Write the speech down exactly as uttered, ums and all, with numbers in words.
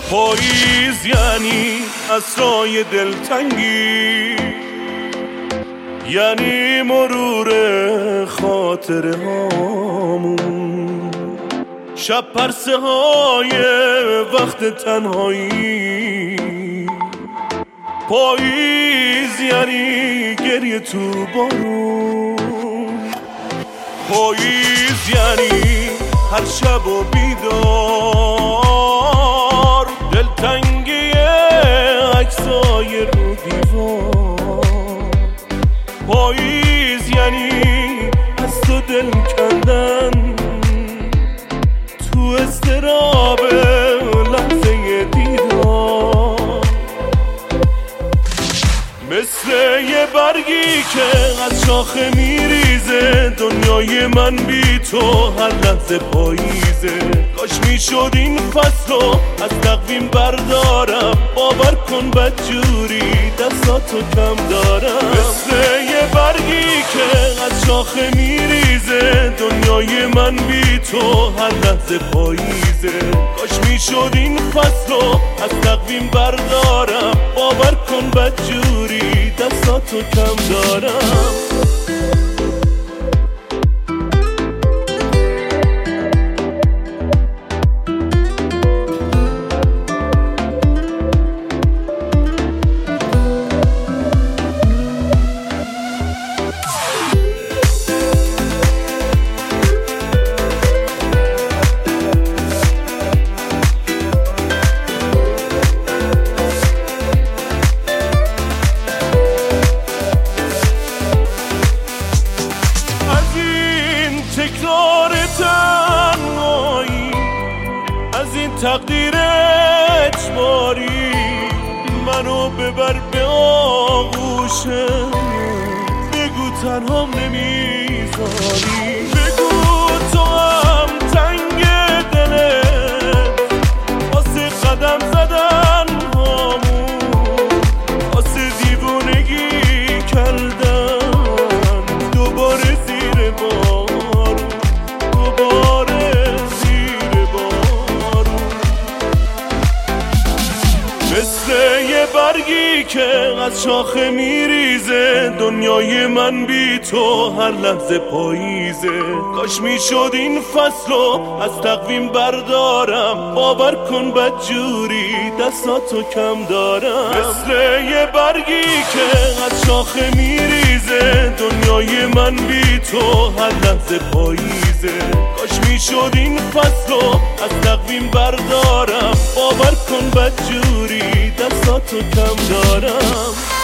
پاییز یعنی اسرای دلتنگی، یعنی مرور خاطره هامون، شب پرسه های وقت تنهایی. پاییز یعنی گریه تو بارون، پاییز یعنی هر شب و بیدار، دلتنگی عکسای رو دیوار. پاییز یعنی از تو دل کندن تو اضطراب لحظه دیدار، مثل یه برگی که از شاخه میریزه. دنیای من بی تو هر لحظه پاییزه. کاش میشد این فصلو از تقویم بردارم، باور کن بدجوری دستاتو کم دارم. مثل یه برگی که از شاخه میریزه. دنیای من بی تو هر لحظه پاییزه. کاش میشد این فصلو از تقویم بردارم، باور کن بدجوری دستاتو کم دارم. تکرار تنهایی، از این تقدیر اجباری، منو ببر به آغوشت. بگو تنهام نمیذاری، بگو تو هم تنگ دلت واسه قدم زدن هامون، واسه دیوونگی کردن دوباره زیر بار، مثل یه برگی که از شاخه میریزه. دنیای من بی تو هر لحظه پاییزه. کاش میشد این فصلو از تقویم بردارم، باور کن بدجوری دستاتو کم دارم. مثل یه برگی که از شاخه میریزه. دنیای من بی تو هر لحظه پاییزه. کاش میشد این فصلو از تقویم بردارم، باور کن بدجوری دستاتو کم دارم.